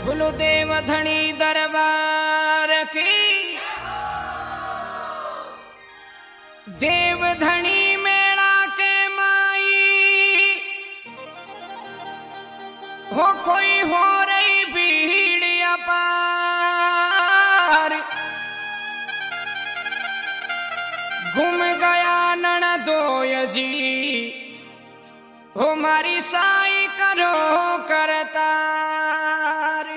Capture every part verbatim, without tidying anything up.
बोलो देव धनी दरबार की, देव धनी मेला के माई हो कोई हो रही भीड़ अपार। घूम गया ननदोय जी हो मारी साई करो करतार।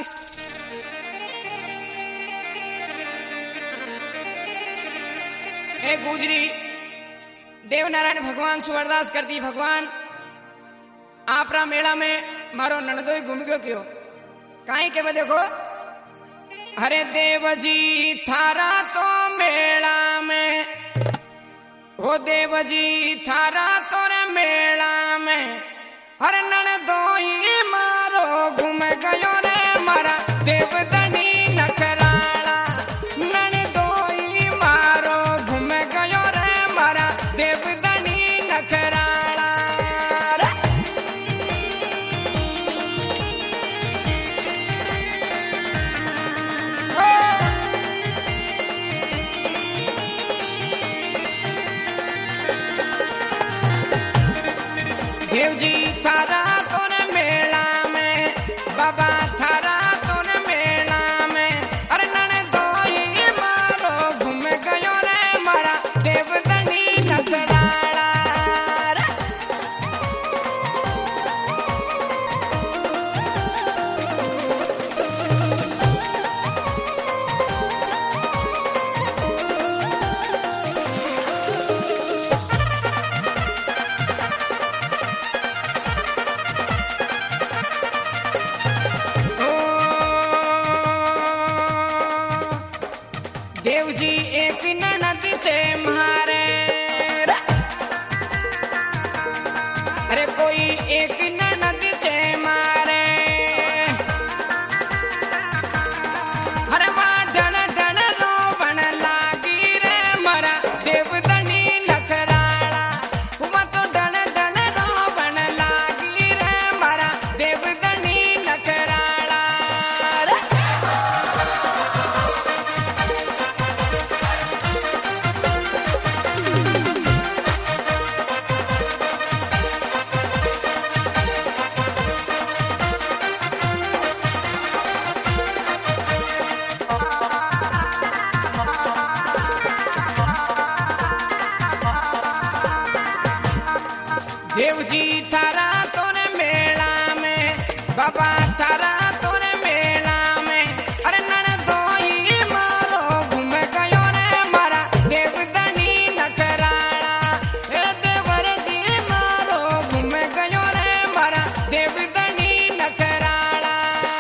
ए गुजरी देवनारायण भगवान सु अरदास करती, भगवान आपरा मेला में मारो ननदोई घूम गयो क्यों काई के देखो। अरे देव जी थारा तो मेला में हो, देव जी थारा तोरे मेला में हर ननदोई मारो घूम गयो रे मारा देव धनी नखराला। ननदोई मारो घूम गयो रे मारा देव धनी नखराला। देव जी थारा तोरे मेला में, बाबा थारा तोरे मेला में अरे ननदोई मारो घूम गयो रे मारा देव धनी नखराला। देव जी एक ननद से मारे, अरे कोई एक ननद से मारे। अरे वहाँ डण डण रोवन लागी रे मरा देव धनी नखराला। वहाँ तो डण डण रोवन लागी रे मरा देव धनी नखराला। देव जी थारा तोरे मेला में, बाबा थारा तोरे मेला में अरे ननदोई मारो घूम गयो रे मारा देव धनी नखराला। ए देवर जी मारो घूम गयो रे मारा देव धनी नखराला।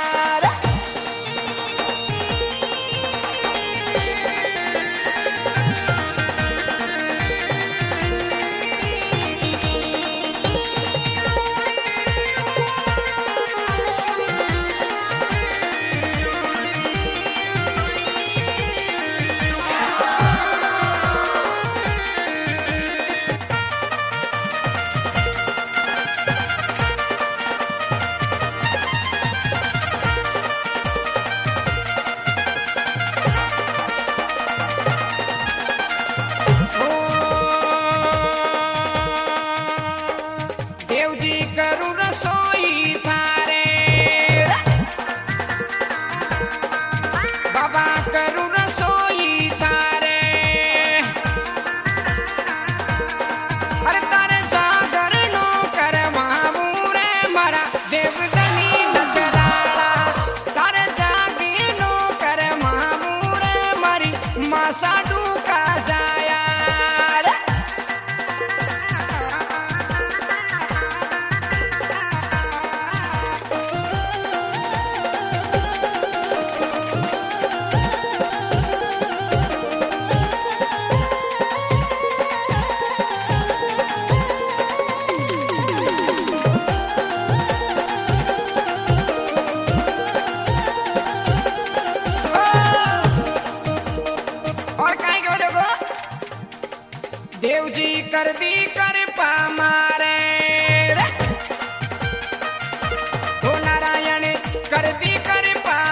देव जी करू रसोई थारे, बाबा करू रसोई थारे। अरे तारे जागर नो करवाऊ रे मारा देव धनी नखराला। तारे जागी नो करवाऊ रे मारी मासा डूका जाया। देव जी कर दी कर पा मारे ओ नारायण कर दी कर पा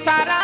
थारा